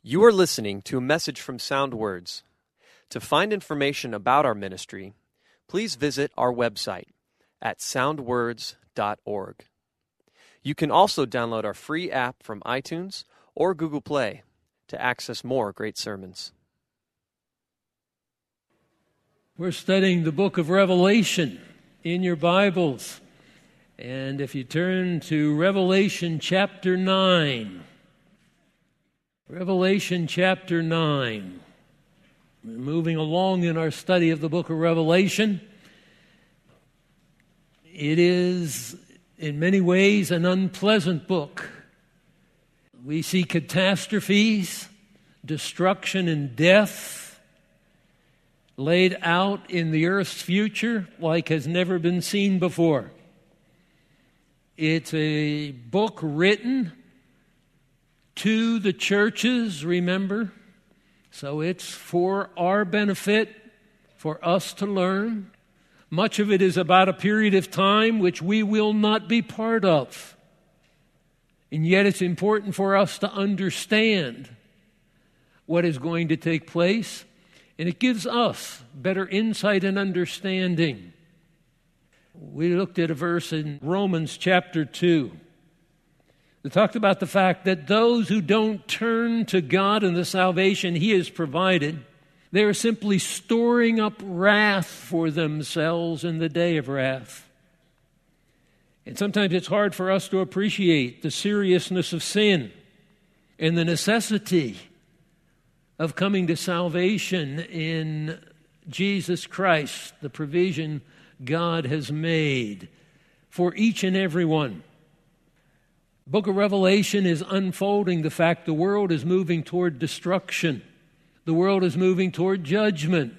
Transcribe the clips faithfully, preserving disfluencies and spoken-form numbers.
You are listening to a message from Sound Words. To find information about our ministry, please visit our website at sound words dot org. You can also download our free app from iTunes or Google Play to access more great sermons. We're studying the book of Revelation in your Bibles. And if you turn to Revelation chapter nine, Revelation chapter nine, we're moving along in our study of the book of Revelation. It is, in many ways, an unpleasant book. We see catastrophes, destruction, and death laid out in the earth's future like has never been seen before. It's a book written to the churches, remember? So it's for our benefit, for us to learn. Much of it is about a period of time which we will not be part of. And yet it's important for us to understand what is going to take place. And it gives us better insight and understanding. We looked at a verse in Romans chapter two. It talked about the fact that those who don't turn to God and the salvation He has provided, they are simply storing up wrath for themselves in the day of wrath. And sometimes it's hard for us to appreciate the seriousness of sin and the necessity of coming to salvation in Jesus Christ, the provision God has made for each and every one. The book of Revelation is unfolding the fact the world is moving toward destruction. The world is moving toward judgment.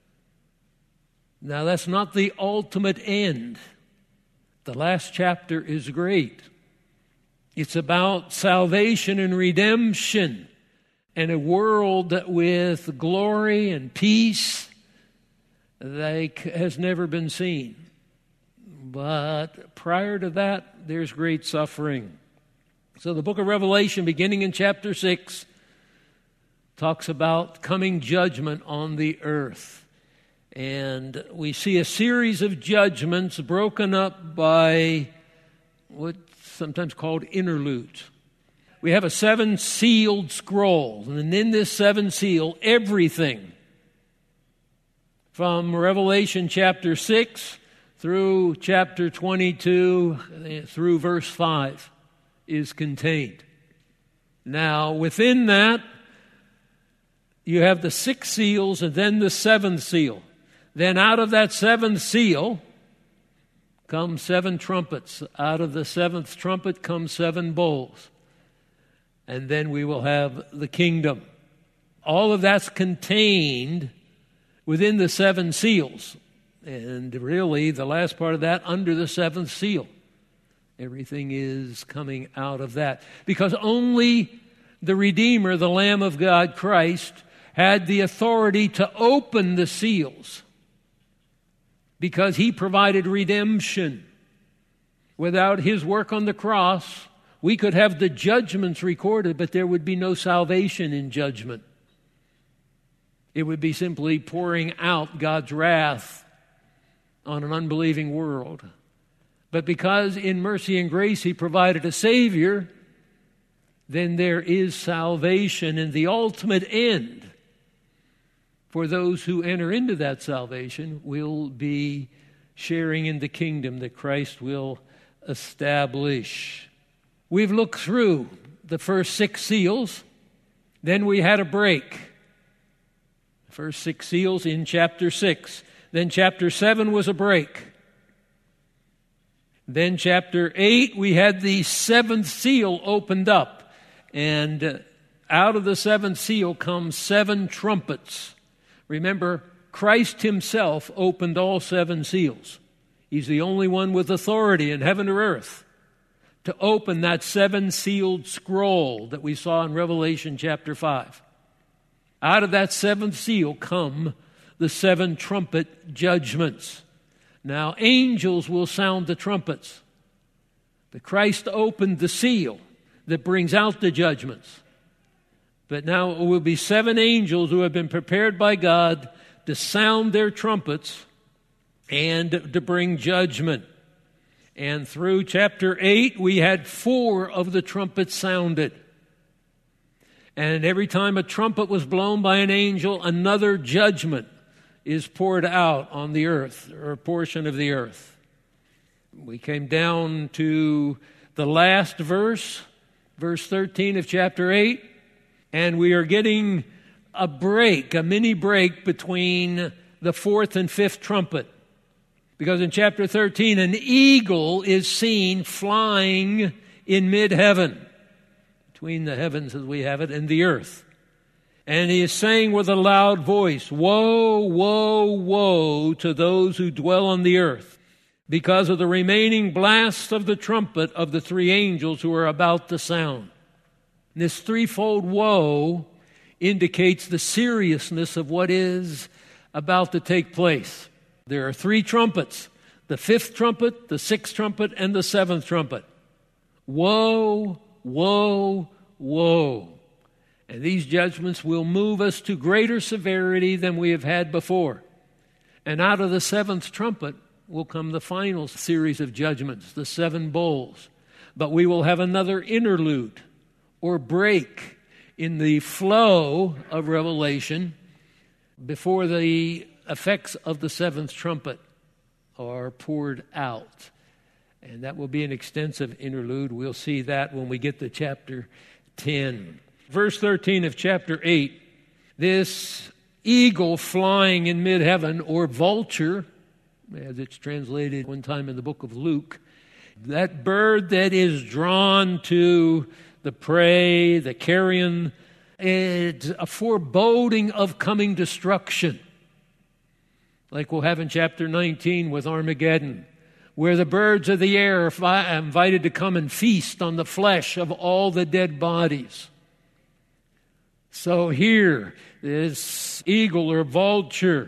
Now, that's not the ultimate end. The last chapter is great. It's about salvation and redemption and a world with glory and peace like has never been seen. But prior to that, there's great suffering. So the book of Revelation, beginning in chapter six, talks about coming judgment on the earth. And we see a series of judgments broken up by what's sometimes called interludes. We have a seven-sealed scroll, and in this seven seal, everything from Revelation chapter six through chapter twenty-two through verse five is contained. Now, within that, you have the six seals and then the seventh seal. Then out of that seventh seal come seven trumpets. Out of the seventh trumpet come seven bowls. And then we will have the kingdom. All of that's contained within the seven seals. And really, the last part of that, under the seventh seal. Everything is coming out of that. Because only the Redeemer, the Lamb of God, Christ, had the authority to open the seals. Because He provided redemption. Without His work on the cross, we could have the judgments recorded, but there would be no salvation in judgment. It would be simply pouring out God's wrath on an unbelieving world. But because in mercy and grace He provided a Savior, then there is salvation, and the ultimate end for those who enter into that salvation will be sharing in the kingdom that Christ will establish. We've looked through the first six seals. Then we had a break. The first six seals in chapter six. Then chapter seven was a break. Then chapter eight, we had the seventh seal opened up. And out of the seventh seal comes seven trumpets. Remember, Christ Himself opened all seven seals. He's the only one with authority in heaven or earth to open that seven-sealed scroll that we saw in Revelation chapter five. Out of that seventh seal come the seven trumpet judgments. Now, angels will sound the trumpets. But Christ opened the seal that brings out the judgments. But now it will be seven angels who have been prepared by God to sound their trumpets and to bring judgment. And through chapter eight, we had four of the trumpets sounded. And every time a trumpet was blown by an angel, another judgment is poured out on the earth, or a portion of the earth. We came down to the last verse, verse thirteen of chapter eight, and we are getting a break, a mini break between the fourth and fifth trumpet. Because in chapter thirteen, an eagle is seen flying in mid-heaven, between the heavens as we have it and the earth. And he is saying with a loud voice, "Woe, woe, woe to those who dwell on the earth, because of the remaining blast of the trumpet of the three angels who are about to sound." This threefold woe indicates the seriousness of what is about to take place. There are three trumpets, the fifth trumpet, the sixth trumpet, and the seventh trumpet. Woe, woe, woe. And these judgments will move us to greater severity than we have had before. And out of the seventh trumpet will come the final series of judgments, the seven bowls. But we will have another interlude or break in the flow of Revelation before the effects of the seventh trumpet are poured out. And that will be an extensive interlude. We'll see that when we get to chapter ten. Verse thirteen of chapter eight, this eagle flying in mid-heaven, or vulture, as it's translated one time in the book of Luke, that bird that is drawn to the prey, the carrion, it's a foreboding of coming destruction. Like we'll have in chapter nineteen with Armageddon, where the birds of the air are invited to come and feast on the flesh of all the dead bodies. So here, this eagle or vulture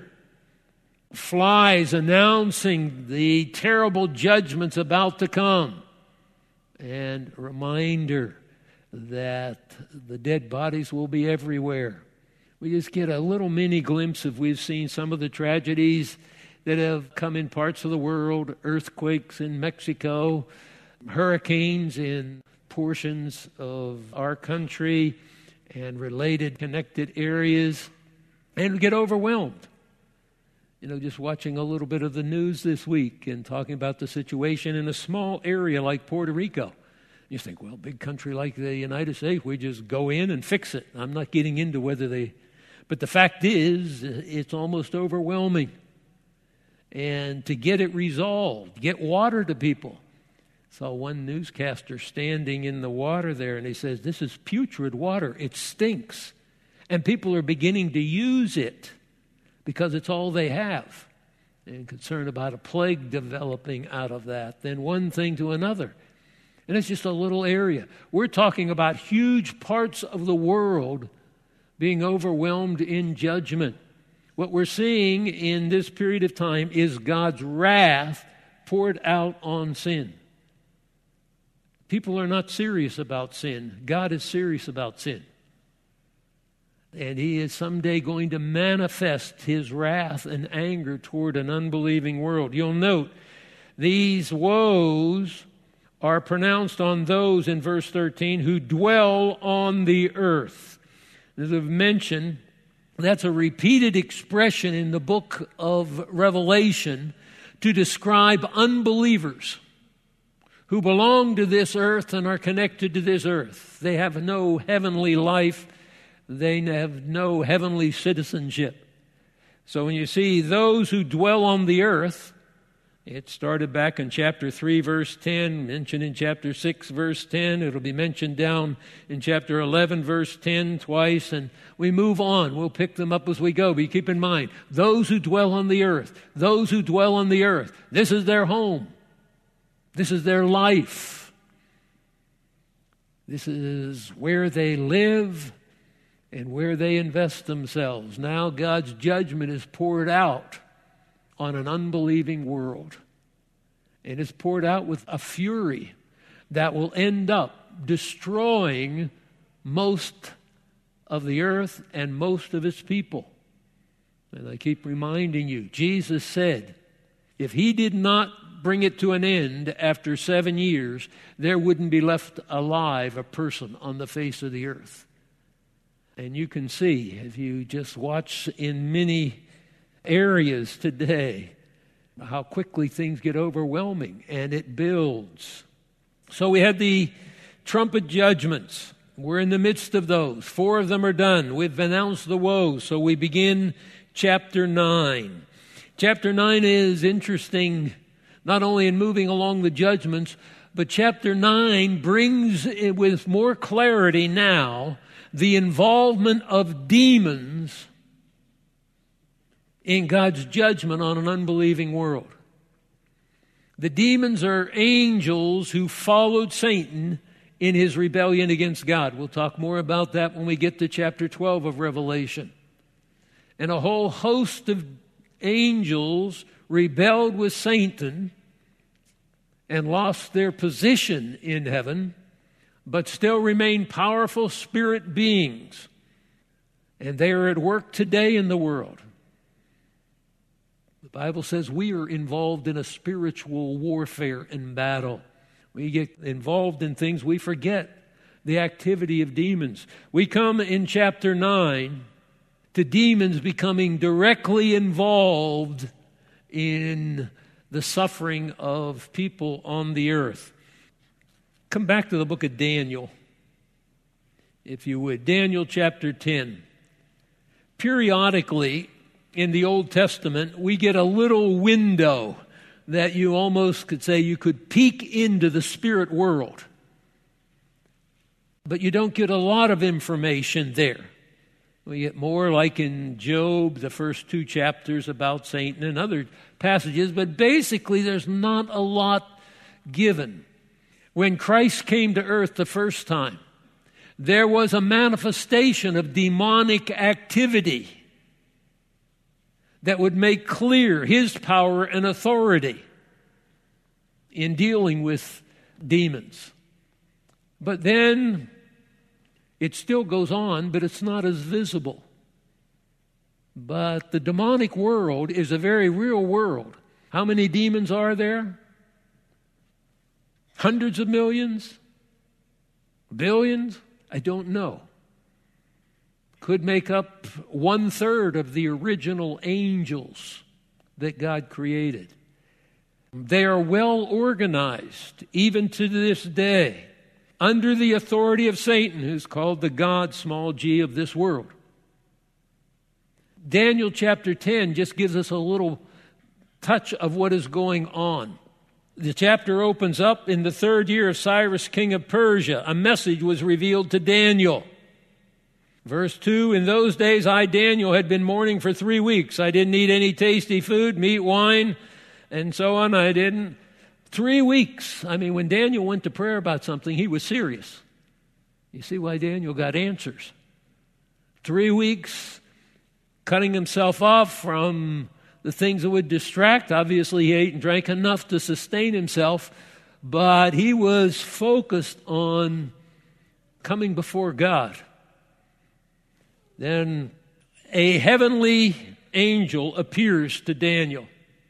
flies announcing the terrible judgments about to come, and a reminder that the dead bodies will be everywhere. We just get a little mini glimpse of, we've seen some of the tragedies that have come in parts of the world, earthquakes in Mexico, hurricanes in portions of our country and related connected areas, and we get overwhelmed. You know, just watching a little bit of the news this week and talking about the situation in a small area like Puerto Rico. You think, well, big country like the United States, we just go in and fix it. I'm not getting into whether they... But the fact is, it's almost overwhelming. And to get it resolved, get water to people. Saw one newscaster standing in the water there, and he says, this is putrid water. It stinks. And people are beginning to use it because it's all they have. And concerned about a plague developing out of that. Then one thing to another. And it's just a little area. We're talking about huge parts of the world being overwhelmed in judgment. What we're seeing in this period of time is God's wrath poured out on sin. People are not serious about sin. God is serious about sin. And He is someday going to manifest His wrath and anger toward an unbelieving world. You'll note these woes are pronounced on those in verse thirteen who dwell on the earth. As I've mentioned, that's a repeated expression in the book of Revelation to describe unbelievers who belong to this earth and are connected to this earth. They have no heavenly life. They have no heavenly citizenship. So when you see those who dwell on the earth, it started back in chapter three, verse ten, mentioned in chapter six, verse ten. It'll be mentioned down in chapter eleven, verse ten twice, and we move on. We'll pick them up as we go. But keep in mind, those who dwell on the earth, those who dwell on the earth, this is their home. This is their life. This is where they live and where they invest themselves. Now God's judgment is poured out on an unbelieving world. And it's poured out with a fury that will end up destroying most of the earth and most of its people. And I keep reminding you, Jesus said, if he did not bring it to an end after seven years, there wouldn't be left alive a person on the face of the earth. And you can see, if you just watch in many areas today, how quickly things get overwhelming, and it builds. So we had the trumpet judgments. We're in the midst of those. Four of them are done. We've announced the woes, so we begin chapter nine. Chapter nine is interesting, not only in moving along the judgments, but chapter nine brings with more clarity now the involvement of demons in God's judgment on an unbelieving world. The demons are angels who followed Satan in his rebellion against God. We'll talk more about that when we get to chapter twelve of Revelation. And a whole host of angels rebelled with Satan and lost their position in heaven, but still remain powerful spirit beings. And they are at work today in the world. The Bible says we are involved in a spiritual warfare and battle. We get involved in things, we forget the activity of demons. We come in chapter nine to demons becoming directly involved in the suffering of people on the earth. Come back to the book of Daniel, if you would. Daniel chapter ten. Periodically in the Old Testament, we get a little window that you almost could say you could peek into the spirit world. But you don't get a lot of information there. We get more like in Job, the first two chapters about Satan and other passages, but basically there's not a lot given. When Christ came to earth the first time, there was a manifestation of demonic activity that would make clear his power and authority in dealing with demons. But then it still goes on, but it's not as visible. But the demonic world is a very real world. How many demons are there? Hundreds of millions? Billions? I don't know. Could make up one third of the original angels that God created. They are well organized, even to this day, under the authority of Satan, who's called the God, small g, of this world. Daniel chapter ten just gives us a little touch of what is going on. The chapter opens up in the third year of Cyrus, king of Persia. A message was revealed to Daniel. Verse two, in those days I, Daniel, had been mourning for three weeks. I didn't eat any tasty food, meat, wine, and so on. I didn't. Three weeks. I mean, when Daniel went to prayer about something, he was serious. You see why Daniel got answers. Three weeks, cutting himself off from the things that would distract. Obviously, he ate and drank enough to sustain himself, but he was focused on coming before God. Then a heavenly angel appears to Daniel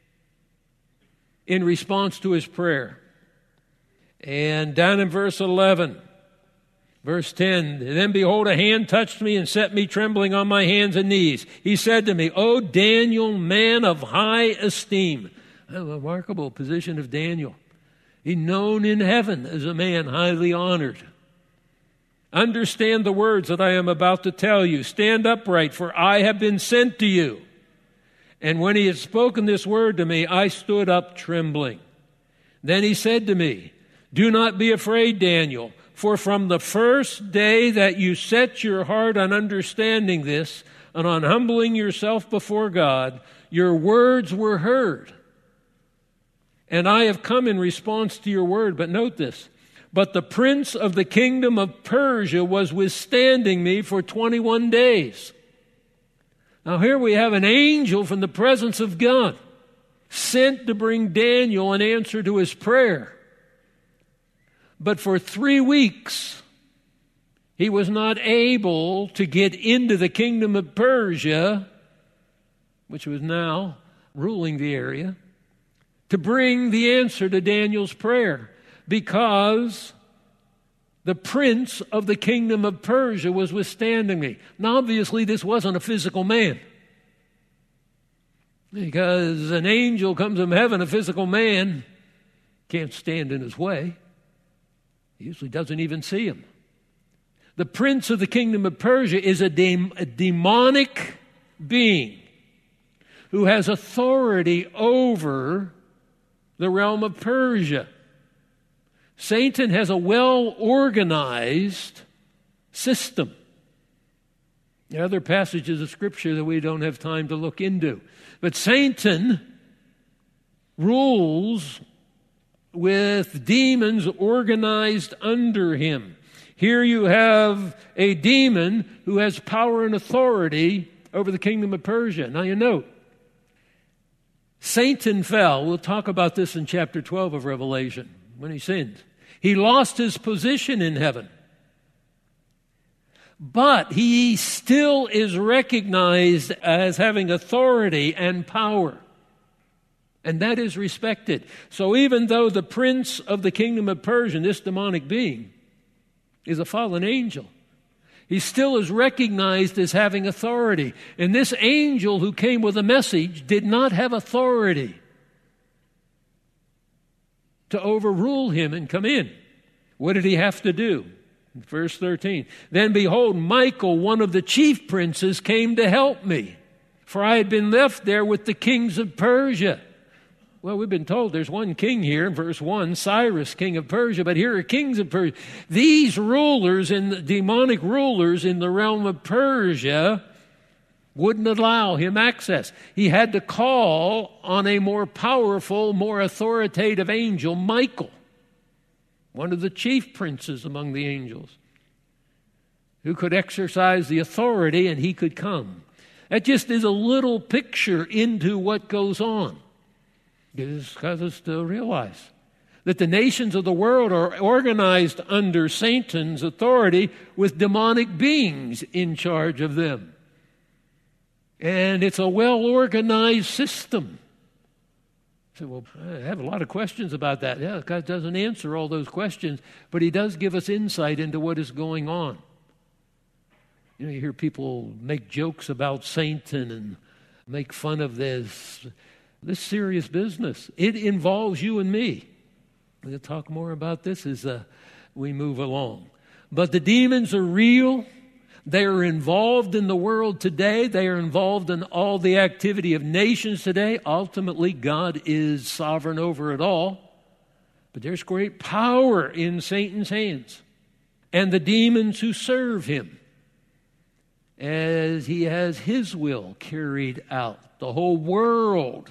in response to his prayer. And down in verse eleven, verse ten, then behold, a hand touched me and set me trembling on my hands and knees. He said to me, O Daniel, man of high esteem. A remarkable position of Daniel. He's known in heaven as a man highly honored. Understand the words that I am about to tell you. Stand upright, for I have been sent to you. And when he had spoken this word to me, I stood up trembling. Then he said to me, do not be afraid, Daniel, for from the first day that you set your heart on understanding this and on humbling yourself before God, your words were heard. And I have come in response to your word. But note this. But the prince of the kingdom of Persia was withstanding me for twenty-one days. Now here we have an angel from the presence of God sent to bring Daniel an answer to his prayer. But for three weeks, He was not able to get into the kingdom of Persia, which was now ruling the area, to bring the answer to Daniel's prayer, because the prince of the kingdom of Persia was withstanding me. Now, obviously, this wasn't a physical man, because an angel comes from heaven, a physical man can't stand in his way. He usually doesn't even see him. The prince of the kingdom of Persia is a, de- a demonic being who has authority over the realm of Persia. Satan has a well-organized system. There are other passages of Scripture that we don't have time to look into. But Satan rules with demons organized under him. Here you have a demon who has power and authority over the kingdom of Persia. Now you note, Satan fell. We'll talk about this in chapter twelve of Revelation, when he sinned. He lost his position in heaven. But he still is recognized as having authority and power. And that is respected. So even though the prince of the kingdom of Persia, this demonic being, is a fallen angel, he still is recognized as having authority. And this angel who came with a message did not have authority to overrule him and come in. What did he have to do? Verse thirteen, then behold, Michael, one of the chief princes, came to help me, for I had been left there with the kings of Persia. Well, we've been told there's one king here in verse one, Cyrus, king of Persia, but here are kings of Persia. These rulers, and the demonic rulers in the realm of Persia, wouldn't allow him access. He had to call on a more powerful, more authoritative angel, Michael, one of the chief princes among the angels, who could exercise the authority, and he could come. That just is a little picture into what goes on. It is because us to realize that the nations of the world are organized under Satan's authority with demonic beings in charge of them. And it's a well-organized system. So, well, I have a lot of questions about that. Yeah, God doesn't answer all those questions, but he does give us insight into what is going on. You know, you hear people make jokes about Satan and make fun of this. This serious business. It involves you and me. We'll talk more about this as uh, we move along. But the demons are real. They are involved in the world today. They are involved in all the activity of nations today. Ultimately, God is sovereign over it all. But there's great power in Satan's hands and the demons who serve him as he has his will carried out. The whole world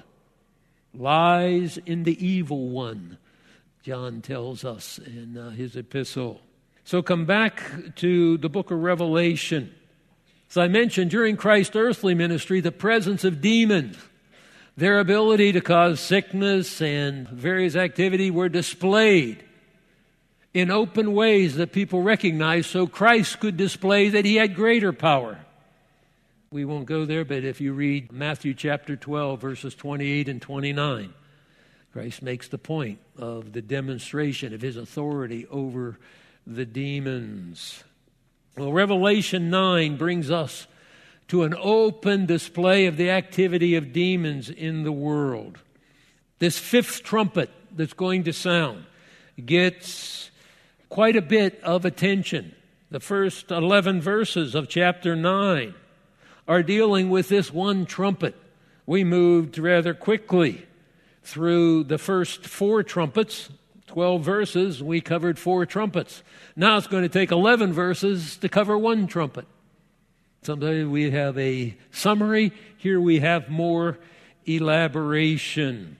lies in the evil one, John tells us in uh, his epistle. So come back to the book of Revelation. As I mentioned, during Christ's earthly ministry, the presence of demons, their ability to cause sickness and various activity were displayed in open ways that people recognized, so Christ could display that he had greater power. We won't go there, but if you read Matthew chapter twelve, verses twenty-eight and twenty-nine, Christ makes the point of the demonstration of his authority over the demons. Well, Revelation nine brings us to an open display of the activity of demons in the world. This fifth trumpet that's going to sound gets quite a bit of attention. The first eleven verses of chapter nine are dealing with this one trumpet. We moved rather quickly through the first four trumpets, twelve verses. We covered four trumpets. Now it's going to take eleven verses to cover one trumpet. Sometimes we have a summary. Here we have more elaboration.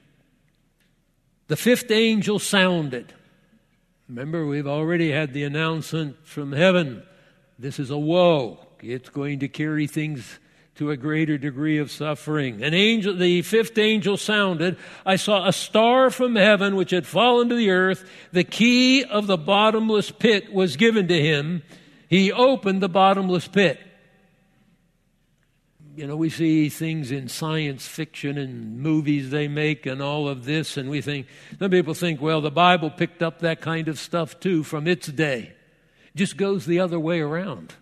The fifth angel sounded. Remember, we've already had the announcement from heaven. This is a woe. It's going to carry things to a greater degree of suffering. An angel, the fifth angel sounded. I saw a star from heaven which had fallen to the earth. The key of the bottomless pit was given to him. He He opened the bottomless pit. You know, we see things in science fiction and movies they make and all of this, and we think, some people think, well, the Bible picked up that kind of stuff too from its day. It just goes the other way around.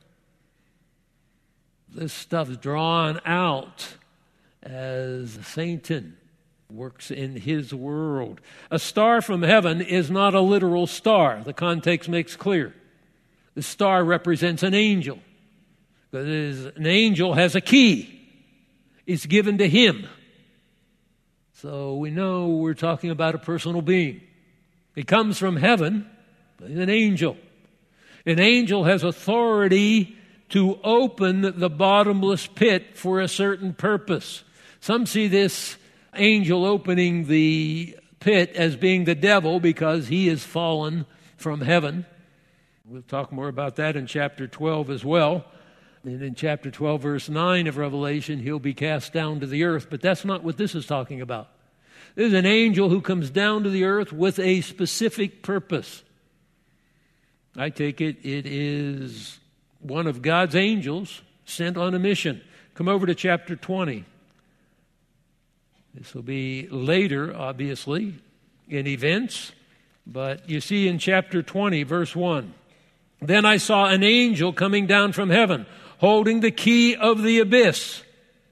This stuff's drawn out as Satan works in his world. A star from heaven is not a literal star. The context makes clear. The star represents an angel. Because an angel has a key. It's given to him. So we know we're talking about a personal being. He comes from heaven, but he's an angel. An angel has authority to open the bottomless pit for a certain purpose. Some see this angel opening the pit as being the devil because he is fallen from heaven. We'll talk more about that in chapter twelve as well. And in chapter twelve, verse nine of Revelation, he'll be cast down to the earth. But that's not what this is talking about. This is an angel who comes down to the earth with a specific purpose. I take it it is one of God's angels sent on a mission. Come over to chapter twenty. This will be later, obviously, in events. But you see in chapter twenty, verse one, then I saw an angel coming down from heaven, holding the key of the abyss,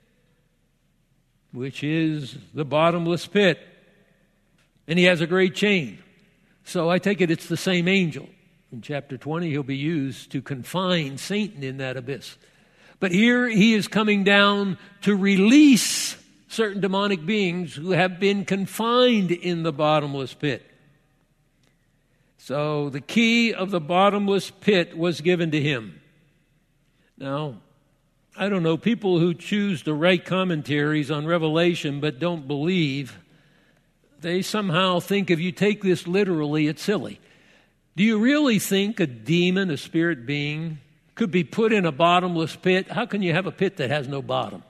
which is the bottomless pit. And he has a great chain. So I take it it's the same angel. In chapter twenty, he'll be used to confine Satan in that abyss. But here he is coming down to release certain demonic beings who have been confined in the bottomless pit. So the key of the bottomless pit was given to him. Now, I don't know, people who choose to write commentaries on Revelation but don't believe, they somehow think if you take this literally, it's silly. Do you really think a demon, a spirit being, could be put in a bottomless pit? How can you have a pit that has no bottom?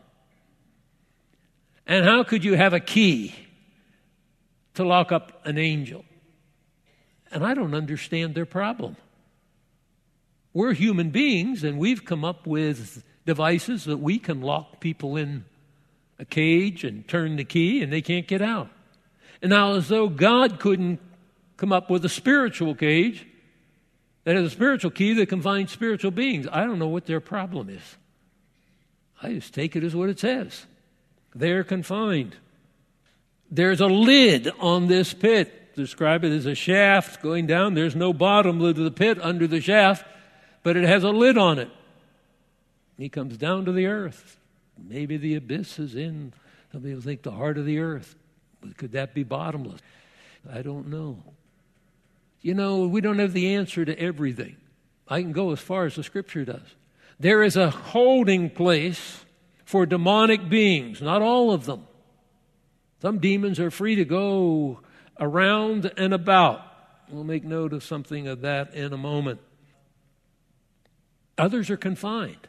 And how could you have a key to lock up an angel? And I don't understand their problem. We're human beings, and we've come up with devices that we can lock people in a cage and turn the key, and they can't get out. And now, as though God couldn't come up with a spiritual cage that has a spiritual key that confines spiritual beings. I don't know what their problem is. I just take it as what it says. They're confined. There's a lid on this pit. Describe it as a shaft going down. There's no bottom lid to the pit under the shaft, but it has a lid on it. He comes down to the earth. Maybe the abyss is in, some people think, the heart of the earth. But could that be bottomless? I don't know. You know, we don't have the answer to everything. I can go as far as the Scripture does. There is a holding place for demonic beings, not all of them. Some demons are free to go around and about. We'll make note of something of that in a moment. Others are confined.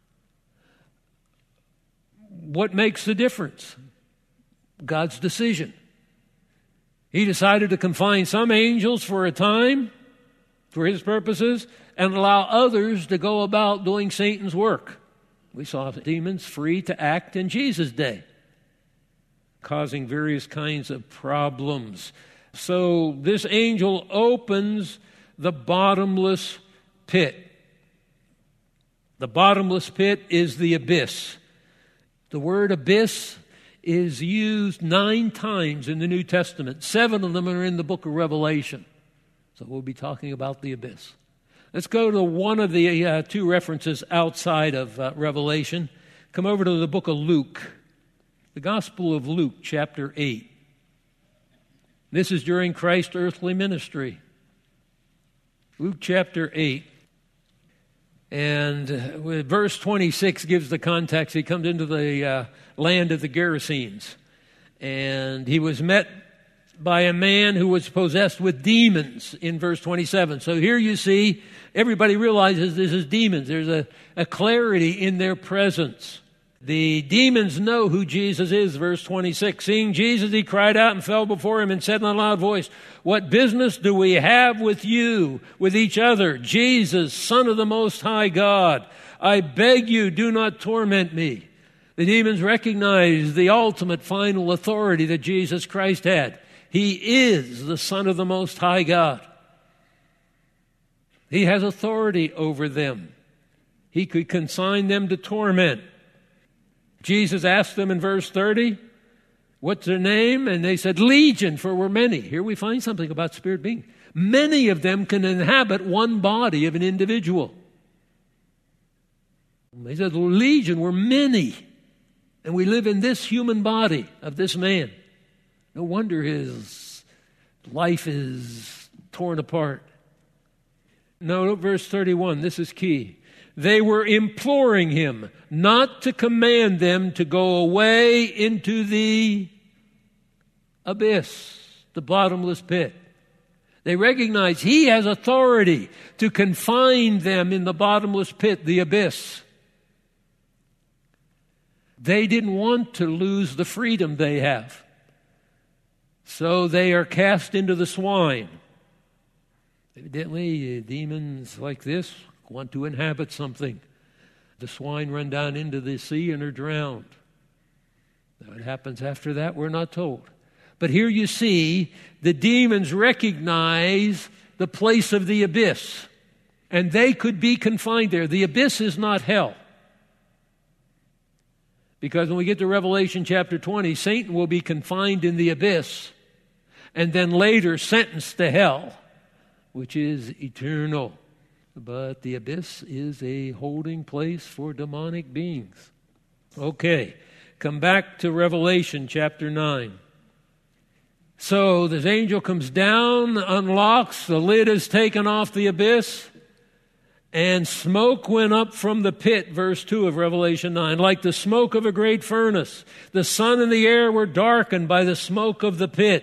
What makes the difference? God's decision. He decided to confine some angels for a time, for his purposes, and allow others to go about doing Satan's work. We saw demons free to act in Jesus' day, causing various kinds of problems. So this angel opens the bottomless pit. The bottomless pit is the abyss. The word abyss is used nine times in the New Testament. Seven of them are in the book of Revelation. So we'll be talking about the abyss. Let's go to one of the uh, two references outside of uh, Revelation. Come over to the book of Luke. The Gospel of Luke, chapter eight. This is during Christ's earthly ministry. Luke chapter eight. And uh, verse twenty-six gives the context. He comes into the uh, land of the Gerasenes. And he was met by a man who was possessed with demons in verse twenty-seven. So here you see, everybody realizes this is demons. There's a, a clarity in their presence. The demons know who Jesus is, verse twenty-six. Seeing Jesus, he cried out and fell before him and said in a loud voice, "What business do we have with you, with each other, Jesus, Son of the Most High God? I beg you, do not torment me." The demons recognize the ultimate final authority that Jesus Christ had. He is the Son of the Most High God. He has authority over them. He could consign them to torment. Jesus asked them in verse thirty, "What's their name?" And they said, "Legion, for we're many." Here we find something about spirit being. Many of them can inhabit one body of an individual. They said, "Legion, we're many. And we live in this human body of this man." No wonder his life is torn apart. No, verse thirty-one, this is key. They were imploring him not to command them to go away into the abyss, the bottomless pit. They recognize he has authority to confine them in the bottomless pit, the abyss. They didn't want to lose the freedom they have. So they are cast into the swine. Evidently, demons like this want to inhabit something. The swine run down into the sea and are drowned. What happens after that, we're not told. But here you see the demons recognize the place of the abyss, and they could be confined there. The abyss is not hell. Because when we get to Revelation chapter twenty, Satan will be confined in the abyss and then later sentenced to hell, which is eternal. But the abyss is a holding place for demonic beings. Okay, come back to Revelation chapter nine. So this angel comes down, unlocks, the lid is taken off the abyss, and smoke went up from the pit, verse two of Revelation nine, like the smoke of a great furnace. The sun and the air were darkened by the smoke of the pit.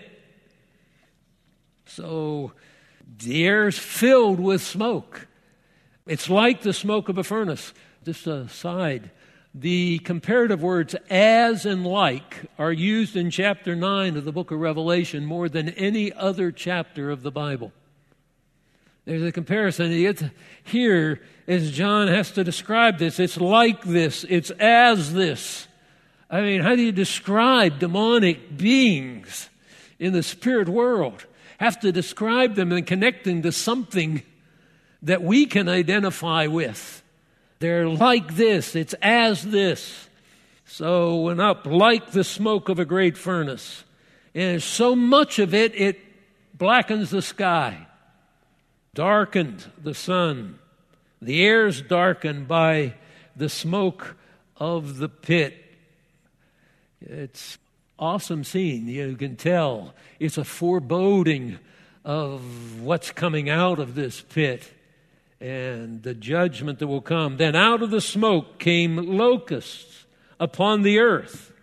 So the air is filled with smoke. It's like the smoke of a furnace. Just a side. The comparative words as and like are used in chapter nine of the book of Revelation more than any other chapter of the Bible. There's a comparison. It's here, as John has to describe this, it's like this, it's as this. I mean, how do you describe demonic beings in the spirit world? Have to describe them and connect them to something that we can identify with. They're like this, it's as this. So went up like the smoke of a great furnace. And so much of it, it blackens the sky, darkened the sun. The air's darkened by the smoke of the pit. It's awesome scene. You can tell it's a foreboding of what's coming out of this pit and the judgment that will come. Then out of the smoke came locusts upon the earth.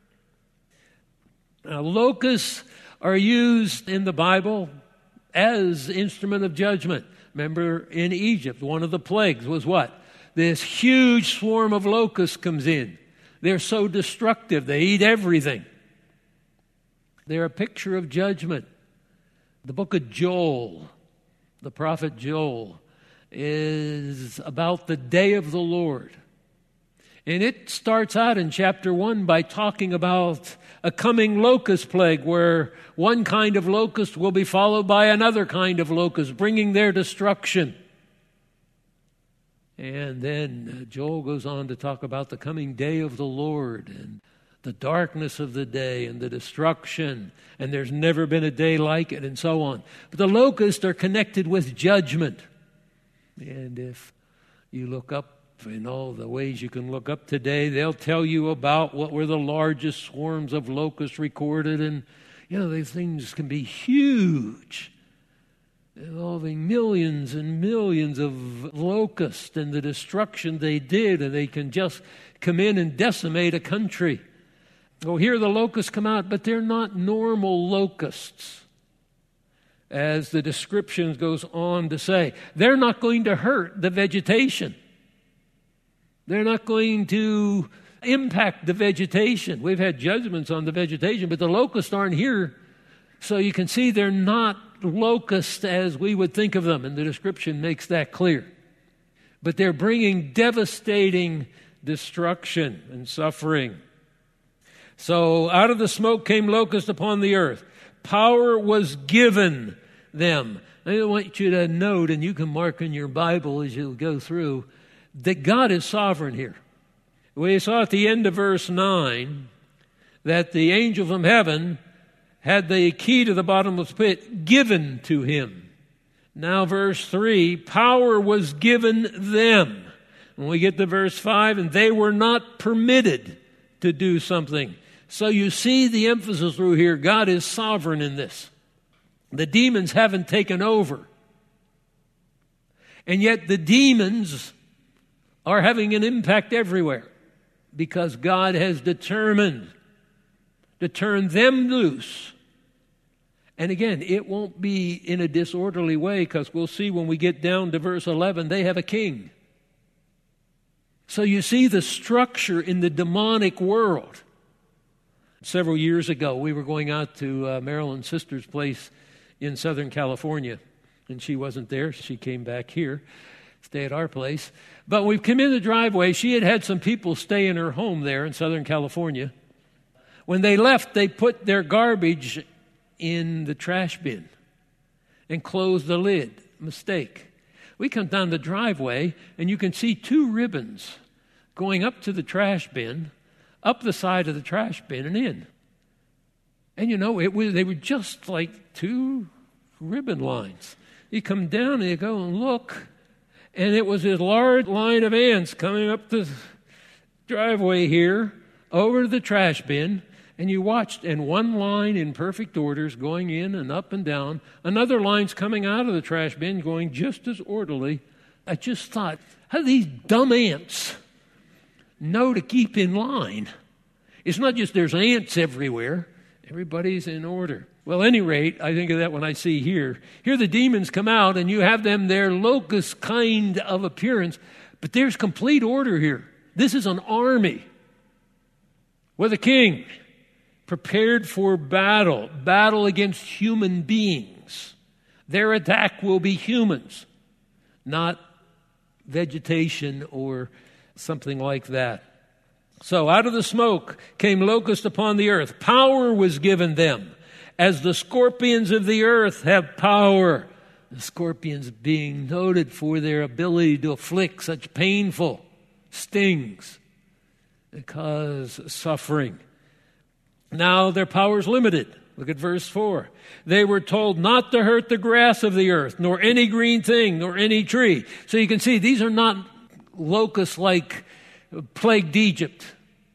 Now, locusts are used in the Bible as instrument of judgment. Remember, in Egypt, one of the plagues was what? This huge swarm of locusts comes in. They're so destructive. They eat everything. They're a picture of judgment. The book of Joel, the prophet Joel, is about the day of the Lord. And it starts out in chapter one by talking about a coming locust plague where one kind of locust will be followed by another kind of locust, bringing their destruction. And then Joel goes on to talk about the coming day of the Lord and the darkness of the day and the destruction, and there's never been a day like it, and so on. But the locusts are connected with judgment. And if you look up in all the ways you can look up today, they'll tell you about what were the largest swarms of locusts recorded, and you know, these things can be huge, involving millions and millions of locusts and the destruction they did, and they can just come in and decimate a country. Well, here the locusts come out, but they're not normal locusts, as the description goes on to say. They're not going to hurt the vegetation. They're not going to impact the vegetation. We've had judgments on the vegetation, but the locusts aren't here. So you can see they're not locusts as we would think of them, and the description makes that clear. But they're bringing devastating destruction and suffering. So out of the smoke came locusts upon the earth. Power was given them. I want you to note, and you can mark in your Bible as you go through, that God is sovereign here. We saw at the end of verse nine that the angel from heaven had the key to the bottomless pit given to him. Now verse three, power was given them. When we get to verse five, and they were not permitted to do something. So you see the emphasis through here. God is sovereign in this. The demons haven't taken over. And yet the demons are having an impact everywhere because God has determined to turn them loose. And again, it won't be in a disorderly way because we'll see when we get down to verse eleven, they have a king. So you see the structure in the demonic world. Several years ago, we were going out to uh, Marilyn's sister's place in Southern California, and she wasn't there. She came back here, stay at our place. But we come in the driveway. She had had some people stay in her home there in Southern California. When they left, they put their garbage in the trash bin and closed the lid. Mistake. We come down the driveway, and you can see two ribbons going up to the trash bin, up the side of the trash bin and in. And you know, it was, they were just like two ribbon lines. You come down and you go and look, and it was this large line of ants coming up the driveway here, over to the trash bin, and you watched, and one line in perfect orders going in and up and down, another line's coming out of the trash bin going just as orderly. I just thought, how do these dumb ants know to keep in line? It's not just there's ants everywhere. Everybody's in order. Well, at any rate, I think of that when I see here. Here the demons come out, and you have them their locust kind of appearance, but there's complete order here. This is an army with a king prepared for battle, battle against human beings. Their attack will be humans, not vegetation or something like that. So out of the smoke came locusts upon the earth. Power was given them, as the scorpions of the earth have power. The scorpions being noted for their ability to afflict such painful stings that cause suffering. Now their power is limited. Look at verse four. They were told not to hurt the grass of the earth, nor any green thing, nor any tree. So you can see these are not locusts like plagued Egypt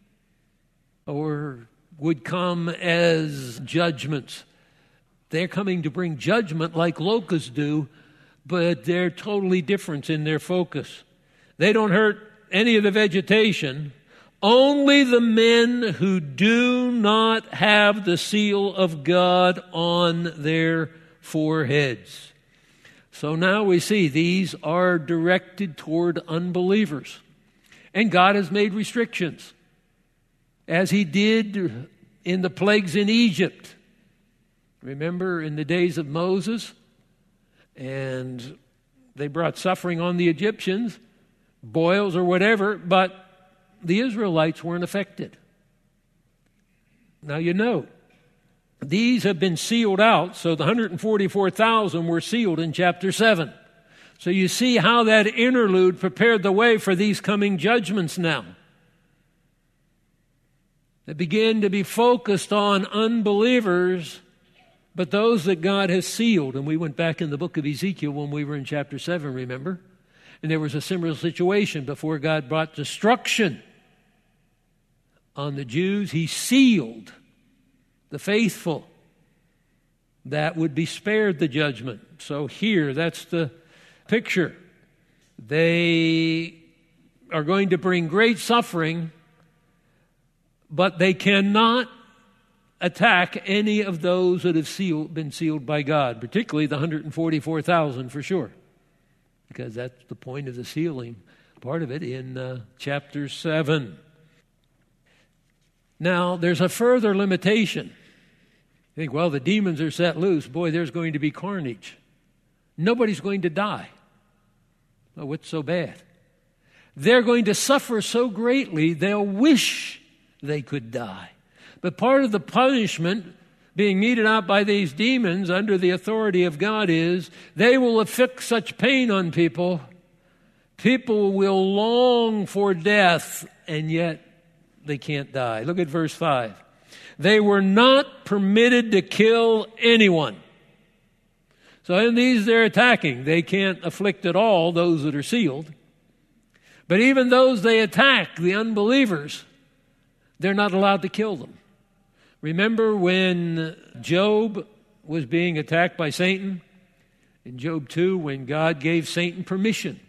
or would come as judgments. They're coming to bring judgment like locusts do, but they're totally different in their focus. They don't hurt any of the vegetation. Only the men who do not have the seal of God on their foreheads. So now we see these are directed toward unbelievers. And God has made restrictions, as he did in the plagues in Egypt. Remember in the days of Moses? And they brought suffering on the Egyptians, boils or whatever, but the Israelites weren't affected. Now you know, these have been sealed out, so the one hundred forty-four thousand were sealed in chapter seven. So you see how that interlude prepared the way for these coming judgments now. They began to be focused on unbelievers, but those that God has sealed. And we went back in the book of Ezekiel when we were in chapter seven, remember? And there was a similar situation before God brought destruction on the Jews. He sealed the faithful that would be spared the judgment. So here, that's the picture. They are going to bring great suffering, but they cannot attack any of those that have sealed, been sealed by God, particularly the one hundred forty-four thousand for sure, because that's the point of the sealing, part of it in uh, chapter seven. Now, there's a further limitation. You think, well, the demons are set loose. Boy, there's going to be carnage. Nobody's going to die. Oh, what's so bad? They're going to suffer so greatly, they'll wish they could die. But part of the punishment being meted out by these demons under the authority of God is they will afflict such pain on people. People will long for death, and yet they can't die. Look at verse five. They were not permitted to kill anyone. So in these they're attacking. They can't afflict at all those that are sealed. But even those they attack, the unbelievers, they're not allowed to kill them. Remember when Job was being attacked by Satan? In Job two, when God gave Satan permission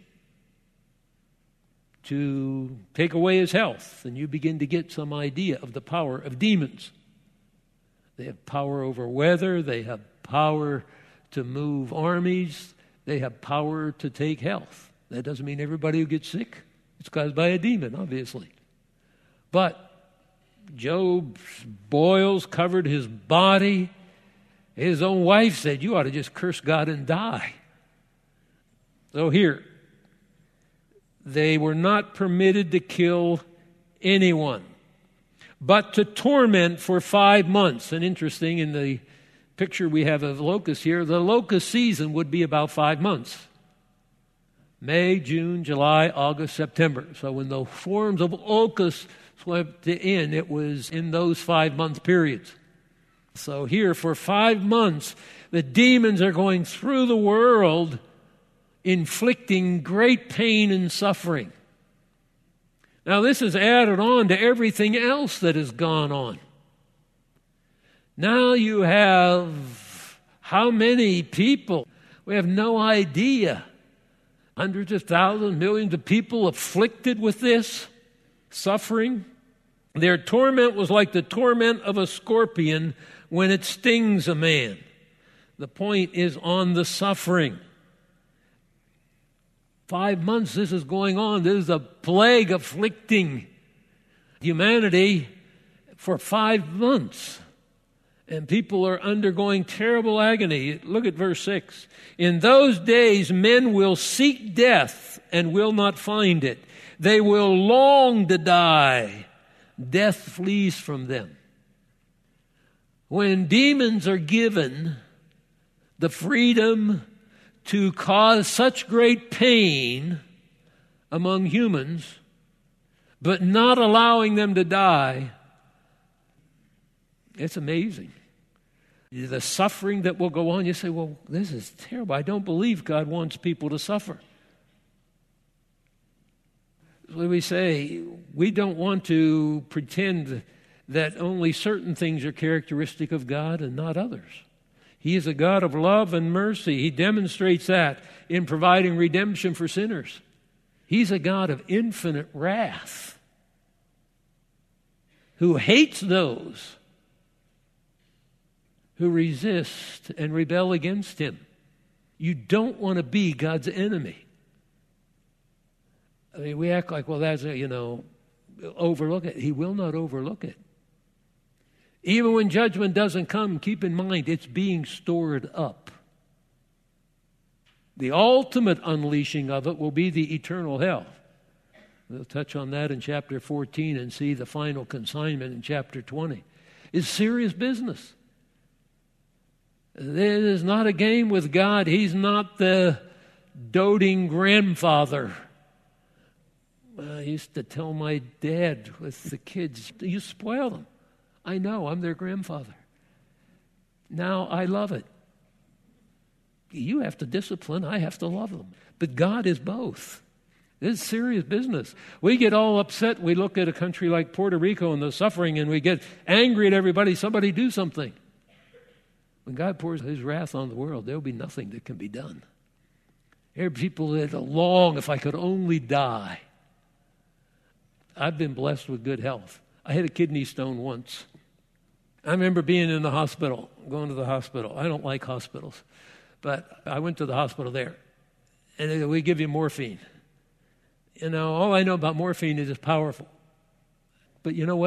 to take away his health, and you begin to get some idea of the power of demons. They have power over weather. They have power to move armies. They have power to take health. That doesn't mean everybody who gets sick, it's caused by a demon, obviously. But Job's boils covered his body. His own wife said, you ought to just curse God and die. So here, they were not permitted to kill anyone, but to torment for five months. And interesting, in the picture we have of locusts here, the locust season would be about five months. May, June, July, August, September. So when the swarms of locusts swept in, it was in those five-month periods. So here, for five months, the demons are going through the world inflicting great pain and suffering. Now, this is added on to everything else that has gone on. Now you have how many people? We have no idea. Hundreds of thousands, millions of people afflicted with this suffering. Their torment was like the torment of a scorpion when it stings a man. The point is on the suffering. Five months this is going on. This is a plague afflicting humanity for five months. And people are undergoing terrible agony. Look at verse six. In those days men will seek death and will not find it. They will long to die. Death flees from them. When demons are given the freedom to cause such great pain among humans, but not allowing them to die, it's amazing. The suffering that will go on, you say, well, this is terrible. I don't believe God wants people to suffer. So we say, we don't want to pretend that only certain things are characteristic of God and not others. He is a God of love and mercy. He demonstrates that in providing redemption for sinners. He's a God of infinite wrath who hates those who resist and rebel against him. You don't want to be God's enemy. I mean, we act like, well, that's, you know, overlook it. He will not overlook it. Even when judgment doesn't come, keep in mind it's being stored up. The ultimate unleashing of it will be the eternal hell. We'll touch on that in chapter fourteen and see the final consignment in chapter twenty. It's serious business. It is not a game with God. He's not the doting grandfather. I used to tell my dad with the kids, you spoil them. I know, I'm their grandfather. Now I love it. You have to discipline, I have to love them. But God is both. This is serious business. We get all upset. We look at a country like Puerto Rico and the suffering, and we get angry at everybody. Somebody do something. When God pours his wrath on the world, there will be nothing that can be done. There are people that long, if I could only die. I've been blessed with good health. I had a kidney stone once. I remember being in the hospital, going to the hospital. I don't like hospitals, but I went to the hospital there, and we give you morphine. You know, all I know about morphine is it's powerful. But you know what?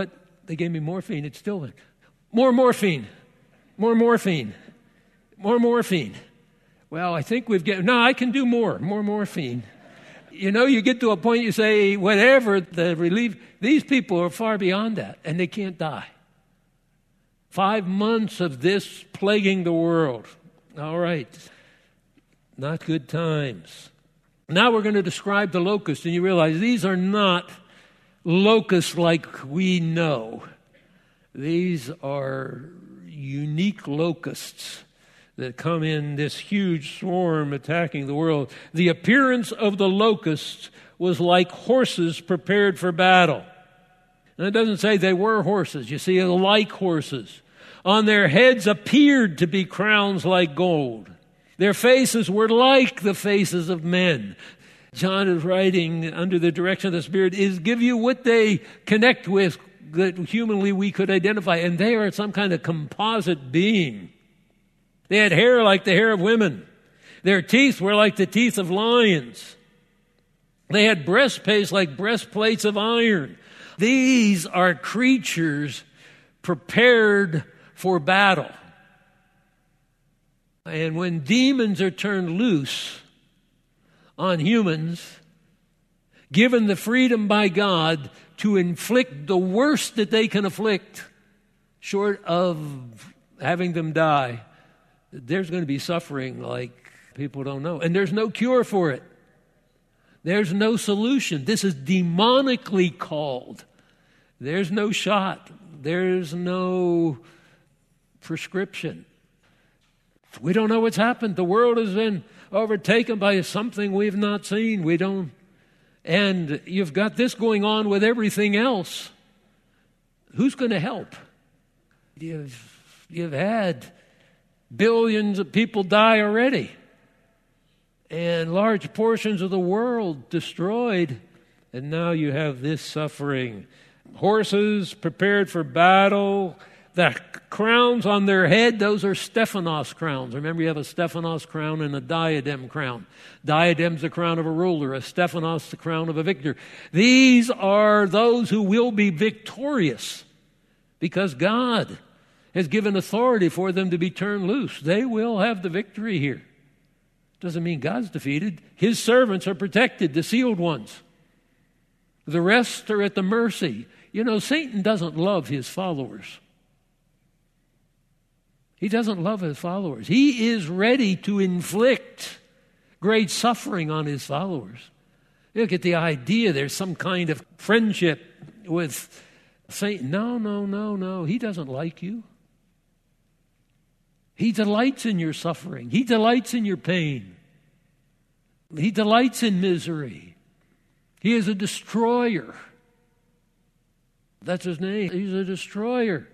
they gave me morphine. It's still like, more morphine, more morphine, more morphine. Well, I think we've get, no, I can do more, more morphine. You know, you get to a point you say, whatever, the relief, these people are far beyond that, and they can't die. Five months of this plaguing the world. All right. Not good times. Now we're going to describe the locusts, and you realize these are not locusts like we know. These are unique locusts that come in this huge swarm attacking the world. The appearance of the locusts was like horses prepared for battle. And it doesn't say they were horses. You see, like horses. On their heads appeared to be crowns like gold. Their faces were like the faces of men. John is writing under the direction of the Spirit is give you what they connect with that humanly we could identify. And they are some kind of composite being. They had hair like the hair of women. Their teeth were like the teeth of lions. They had breastplates like breastplates of iron. These are creatures prepared for battle. And when demons are turned loose on humans, given the freedom by God to inflict the worst that they can afflict, short of having them die, there's going to be suffering like people don't know. And there's no cure for it. There's no solution. This is demonically called. There's no shot. There's no prescription. We don't know what's happened. The world has been overtaken by something we've not seen. We don't. And you've got this going on with everything else. Who's going to help? You've, you've had billions of people die already. And large portions of the world destroyed. And now you have this suffering. Horses prepared for battle. The crowns on their head, those are Stephanos crowns. Remember, you have a Stephanos crown and a diadem crown. Diadem's the crown of a ruler. A Stephanos, the crown of a victor. These are those who will be victorious because God has given authority for them to be turned loose. They will have the victory here. Doesn't mean God's defeated. His servants are protected, the sealed ones. The rest are at the mercy. You know, Satan doesn't love his followers. He doesn't love his followers. He is ready to inflict great suffering on his followers. You get the idea there's some kind of friendship with Satan. No, no, no, no. He doesn't like you. He delights in your suffering. He delights in your pain. He delights in misery. He is a destroyer. That's his name. He's a destroyer.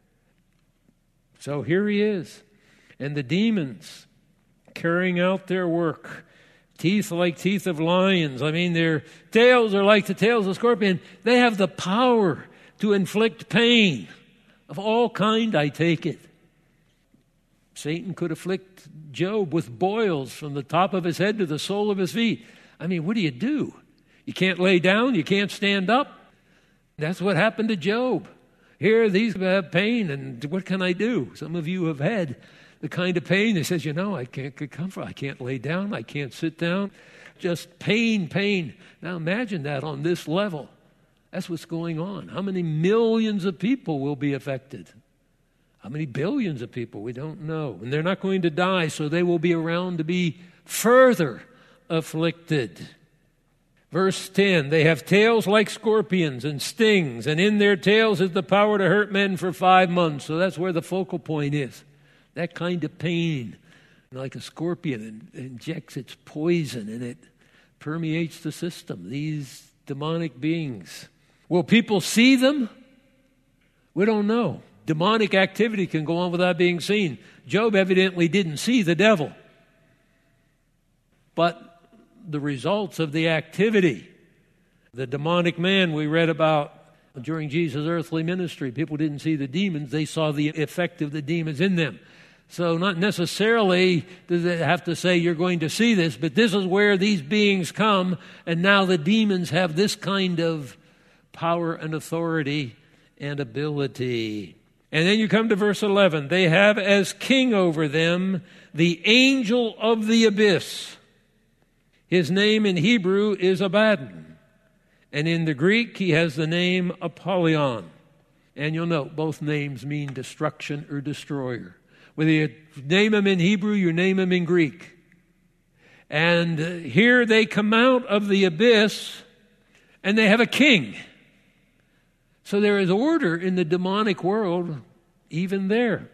So here he is. And the demons carrying out their work. Teeth like teeth of lions. I mean, their tails are like the tails of a scorpion. They have the power to inflict pain of all kind, I take it. Satan could afflict Job with boils from the top of his head to the sole of his feet. I mean, what do you do? You can't lay down. You can't stand up. That's what happened to Job. Here, these have pain, and what can I do? Some of you have had the kind of pain that says, you know, I can't get comfort. I can't lay down. I can't sit down. Just pain, pain. Now imagine that on this level. That's what's going on. How many millions of people will be affected? How many billions of people? We don't know. And they're not going to die, so they will be around to be further afflicted. Verse ten, they have tails like scorpions and stings, and in their tails is the power to hurt men for five months. So that's where the focal point is. That kind of pain, like a scorpion, it injects its poison and it permeates the system. These demonic beings. Will people see them? We don't know. Demonic activity can go on without being seen. Job evidently didn't see the devil. But the results of the activity, the demonic man we read about during Jesus' earthly ministry, people didn't see the demons. They saw the effect of the demons in them. So not necessarily does it have to say you're going to see this, but this is where these beings come, and now the demons have this kind of power and authority and ability. And then you come to verse eleven. They have as king over them the angel of the abyss. His name in Hebrew is Abaddon. And in the Greek, he has the name Apollyon. And you'll note both names mean destruction or destroyer. Whether you name him in Hebrew, you name him in Greek. And here they come out of the abyss, and they have a king. So there is order in the demonic world, even there.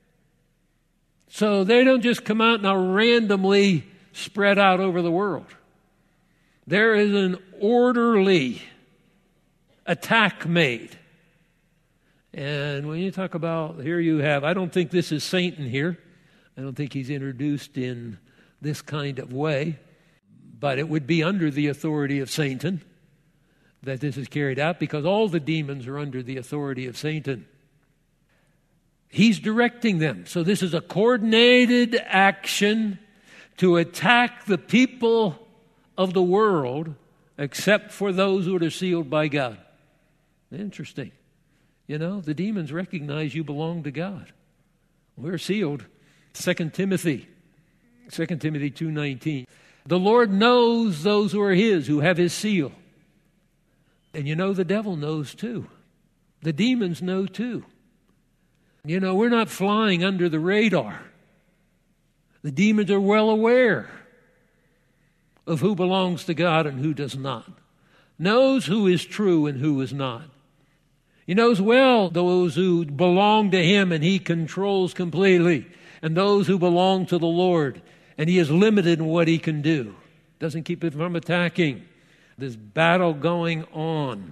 So they don't just come out now randomly spread out over the world. There is an orderly attack made. And when you talk about, here you have, I don't think this is Satan here. I don't think he's introduced in this kind of way. But it would be under the authority of Satan that this is carried out, because all the demons are under the authority of Satan. He's directing them. So this is a coordinated action to attack the people of the world, except for those who are sealed by God. Interesting. You know, the demons recognize you belong to God. We're sealed. Second Timothy, Second Timothy two nineteen. The Lord knows those who are His, who have His seal. And you know, the devil knows too. The demons know too. You know, we're not flying under the radar. The demons are well aware of who belongs to God and who does not. Knows who is true and who is not. He knows well those who belong to Him and He controls completely, and those who belong to the Lord, and He is limited in what He can do. Doesn't keep it from attacking. This battle going on.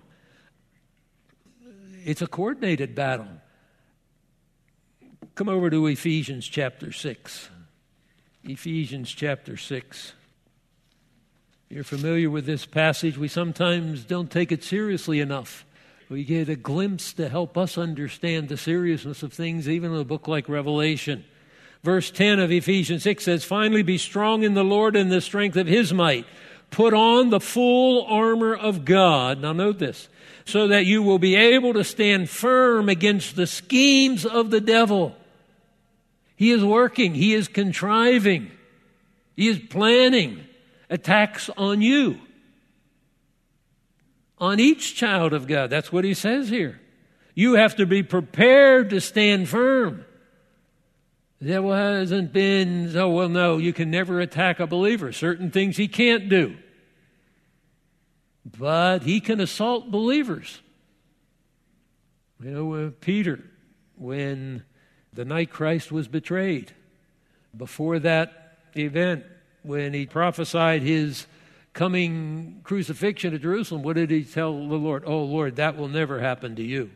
It's a coordinated battle. Come over to Ephesians chapter six. Ephesians chapter six. You're familiar with this passage. We sometimes don't take it seriously enough. We get a glimpse to help us understand the seriousness of things, even in a book like Revelation. Verse ten of Ephesians six says, "Finally be strong in the Lord and the strength of His might. Put on the full armor of God." Now note this. "So that you will be able to stand firm against the schemes of the devil." He is working. He is contriving. He is planning attacks on you. On each child of God. That's what he says here. You have to be prepared to stand firm. The devil hasn't been, oh, well, no, you can never attack a believer. Certain things he can't do. But he can assault believers. You know, uh, Peter, when the night Christ was betrayed, before that event, when he prophesied his coming crucifixion at Jerusalem, what did he tell the Lord? "Oh, Lord, that will never happen to you."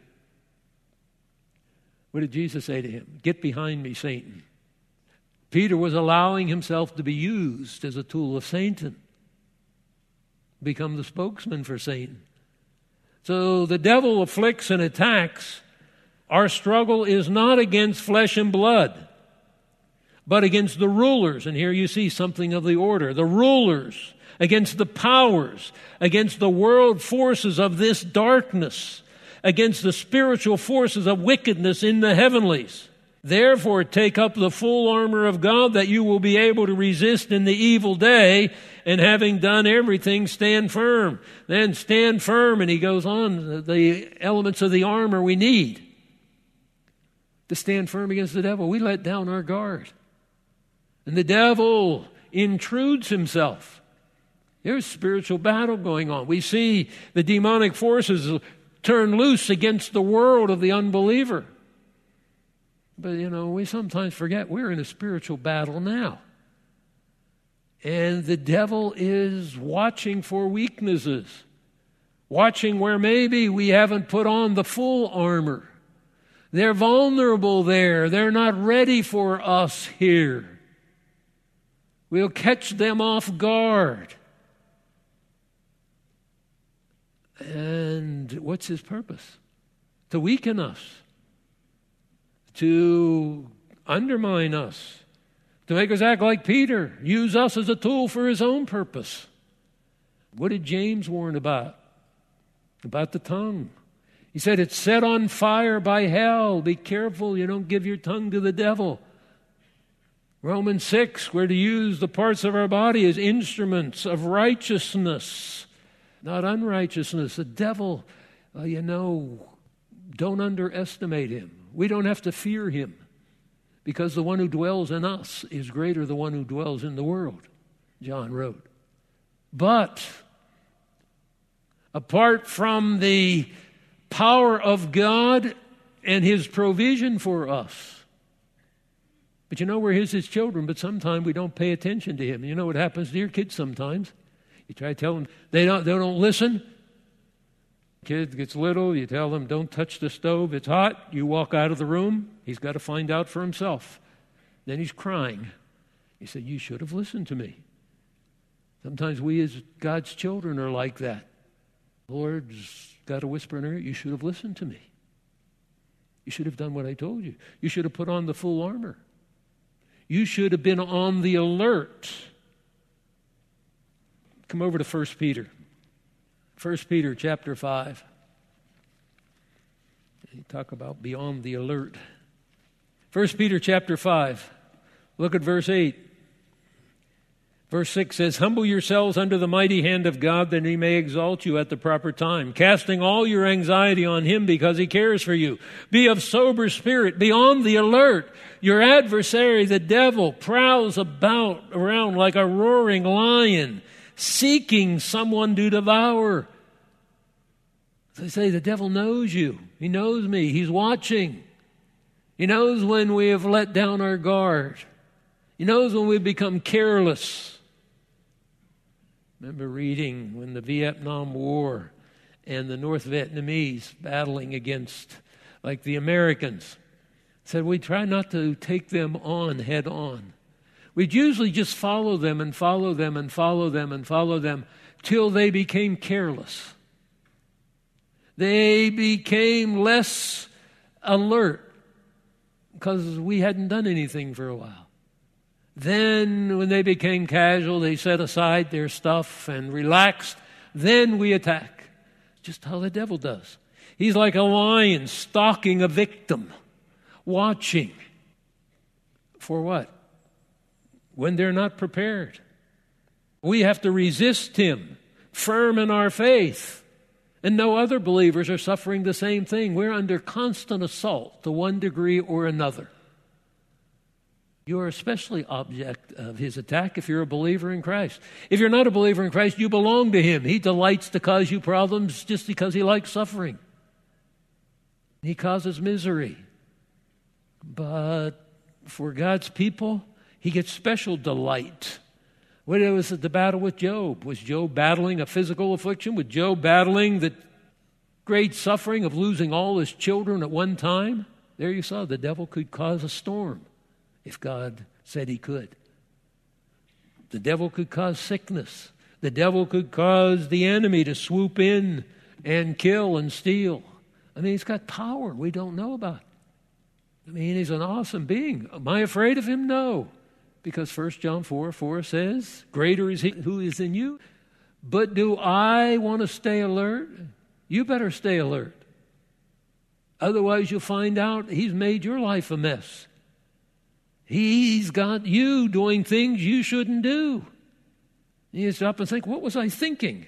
What did Jesus say to him? "Get behind me, Satan." Peter was allowing himself to be used as a tool of Satan, become the spokesman for Satan. So the devil afflicts and attacks. Our struggle is not against flesh and blood, but against the rulers. And here you see something of the order. The rulers, against the powers, against the world forces of this darkness, against the spiritual forces of wickedness in the heavenlies. Therefore, take up the full armor of God, that you will be able to resist in the evil day, and having done everything, stand firm. Then stand firm, and he goes on, the elements of the armor we need to stand firm against the devil. We let down our guard. And the devil intrudes himself. There's spiritual battle going on. We see the demonic forces turn loose against the world of the unbeliever. But, you know, we sometimes forget we're in a spiritual battle now. And the devil is watching for weaknesses, watching where maybe we haven't put on the full armor. They're vulnerable there. They're not ready for us here. We'll catch them off guard. And what's his purpose? To weaken us, to undermine us, to make us act like Peter, use us as a tool for his own purpose. What did James warn about? About the tongue. He said it's set on fire by hell. Be careful you don't give your tongue to the devil. Romans six, we're to use the parts of our body as instruments of righteousness, not unrighteousness. The devil, uh, you know, don't underestimate him. We don't have to fear him because the one who dwells in us is greater than the one who dwells in the world, John wrote. But apart from the power of God and his provision for us, but you know, we're his, his children, but sometimes we don't pay attention to him. You know what happens to your kids sometimes? You try to tell them, they don't, they don't listen. Kid gets little, you tell them, don't touch the stove, it's hot. You walk out of the room, he's got to find out for himself. Then he's crying. You say, you should have listened to me. Sometimes we as God's children are like that. The Lord's got to whisper in her ear, you should have listened to me. You should have done what I told you. You should have put on the full armor. You should have been on the alert. Come over to First Peter. First Peter chapter five. You talk about be on the alert. First Peter chapter five. Look at verse eight. Verse six says, humble yourselves under the mighty hand of God, that he may exalt you at the proper time, casting all your anxiety on him because he cares for you. Be of sober spirit, be on the alert. Your adversary, the devil, prowls about around like a roaring lion, seeking someone to devour. They say the devil knows you. He knows me. He's watching. He knows when we have let down our guard. He knows when we've become careless. Remember reading when the Vietnam War and the North Vietnamese battling against, like the Americans, said we try not to take them on head on. We'd usually just follow them and follow them and follow them and follow them till they became careless. They became less alert because we hadn't done anything for a while. Then when they became casual, they set aside their stuff and relaxed. Then we attack. Just how the devil does. He's like a lion stalking a victim, watching. For what? When they're not prepared. We have to resist him, firm in our faith. And no other believers are suffering the same thing. We're under constant assault to one degree or another. You're especially object of his attack if you're a believer in Christ. If you're not a believer in Christ, you belong to him. He delights to cause you problems just because he likes suffering. He causes misery. But for God's people, he gets special delight. What was the battle with Job? Was Job battling a physical affliction? Was Job battling the great suffering of losing all his children at one time? There you saw the devil could cause a storm. If God said he could. The devil could cause sickness. The devil could cause the enemy to swoop in and kill and steal. I mean, he's got power we don't know about. I mean, he's an awesome being. Am I afraid of him? No. Because First John four four says, greater is he who is in you. But do I want to stay alert? You better stay alert. Otherwise, you'll find out he's made your life a mess. He's got you doing things you shouldn't do. You stop and think, what was I thinking?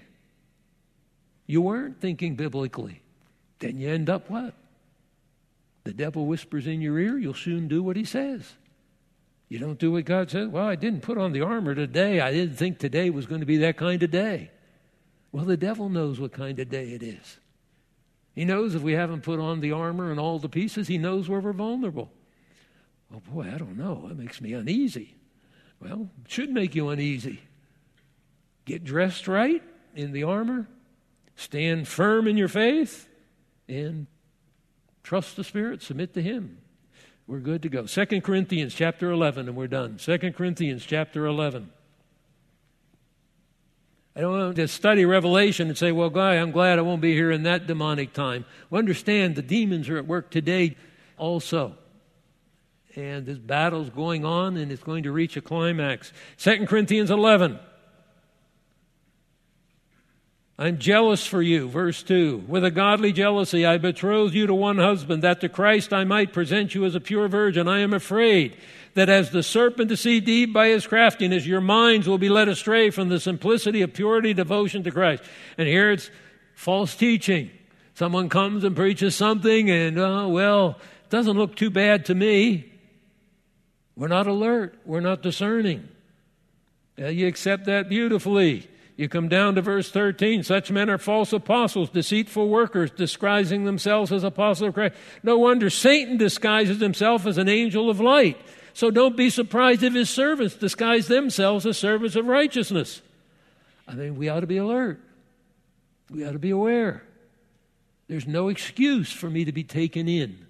You weren't thinking biblically. Then you end up what? The devil whispers in your ear, you'll soon do what he says. You don't do what God says. Well, I didn't put on the armor today. I didn't think today was going to be that kind of day. Well, the devil knows what kind of day it is. He knows if we haven't put on the armor and all the pieces, he knows where we're vulnerable. Oh, boy, I don't know. That makes me uneasy. Well, it should make you uneasy. Get dressed right in the armor. Stand firm in your faith. And trust the Spirit. Submit to him. We're good to go. Second Corinthians chapter eleven, and we're done. Second Corinthians chapter eleven. I don't want to study Revelation and say, well, guy, I'm glad I won't be here in that demonic time. Well, understand the demons are at work today also. And this battle's going on, and it's going to reach a climax. Second Corinthians eleven. I'm jealous for you, verse two. With a godly jealousy I betroth you to one husband, that to Christ I might present you as a pure virgin. I am afraid that as the serpent deceived Eve by his craftiness, your minds will be led astray from the simplicity of purity, devotion to Christ. And here it's false teaching. Someone comes and preaches something and, oh, well, it doesn't look too bad to me. We're not alert. We're not discerning. Uh, you accept that beautifully. You come down to verse thirteen. Such men are false apostles, deceitful workers, disguising themselves as apostles of Christ. No wonder Satan disguises himself as an angel of light. So don't be surprised if his servants disguise themselves as servants of righteousness. I mean, we ought to be alert. We ought to be aware. There's no excuse for me to be taken in.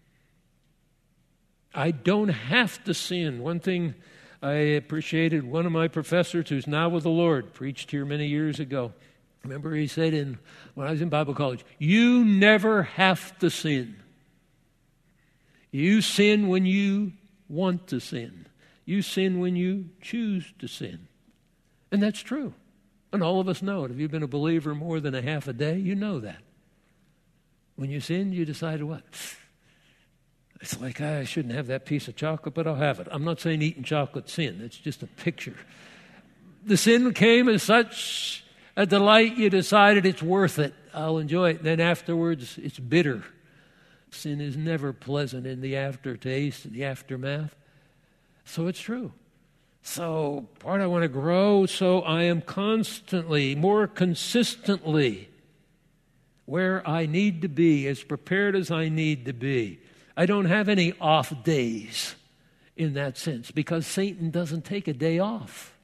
I don't have to sin. One thing I appreciated, one of my professors who's now with the Lord, preached here many years ago. Remember he said in when I was in Bible college, you never have to sin. You sin when you want to sin. You sin when you choose to sin. And that's true. And all of us know it. If you've been a believer more than a half a day, you know that. When you sin, you decide what? It's like, I shouldn't have that piece of chocolate, but I'll have it. I'm not saying eating chocolate's sin. It's just a picture. The sin came as such a delight, you decided it's worth it. I'll enjoy it. Then afterwards, it's bitter. Sin is never pleasant in the aftertaste, the aftermath. So it's true. So part I want to grow, so I am constantly, more consistently where I need to be, as prepared as I need to be. I don't have any off days in that sense because Satan doesn't take a day off.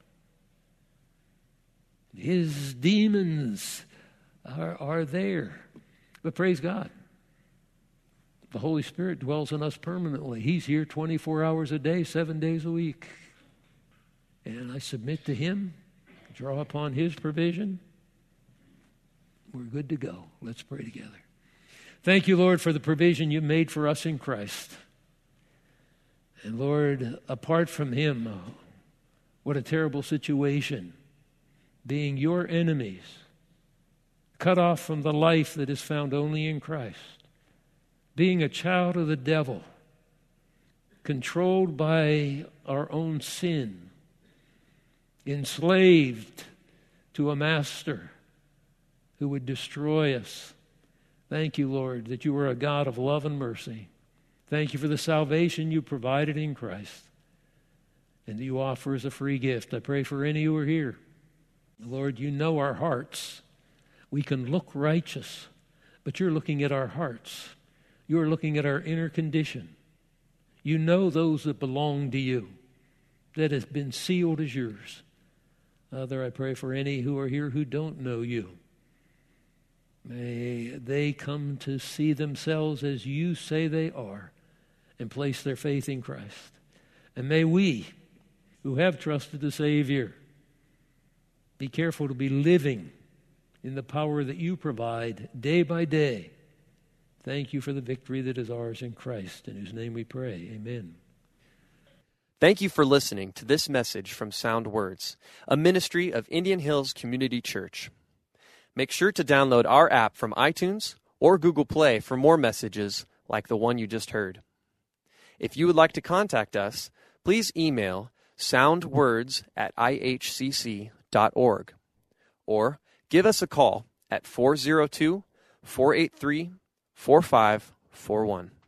His demons are, are there. But praise God. The Holy Spirit dwells in us permanently. He's here twenty-four hours a day, seven days a week. And I submit to Him, draw upon His provision. We're good to go. Let's pray together. Thank you, Lord, for the provision you made for us in Christ. And Lord, apart from Him, oh, what a terrible situation. Being your enemies, cut off from the life that is found only in Christ. Being a child of the devil, controlled by our own sin, enslaved to a master who would destroy us. Thank you, Lord, that you are a God of love and mercy. Thank you for the salvation you provided in Christ and that you offer as a free gift. I pray for any who are here. Lord, you know our hearts. We can look righteous, but you're looking at our hearts. You're looking at our inner condition. You know those that belong to you, that has been sealed as yours. Father, I pray for any who are here who don't know you. May they come to see themselves as you say they are and place their faith in Christ. And may we, who have trusted the Savior, be careful to be living in the power that you provide day by day. Thank you for the victory that is ours in Christ, in whose name we pray. Amen. Thank you for listening to this message from Sound Words, a ministry of Indian Hills Community Church. Make sure to download our app from iTunes or Google Play for more messages like the one you just heard. If you would like to contact us, please email soundwords at i h c c dot org or give us a call at four oh two, four eight three, four five four one.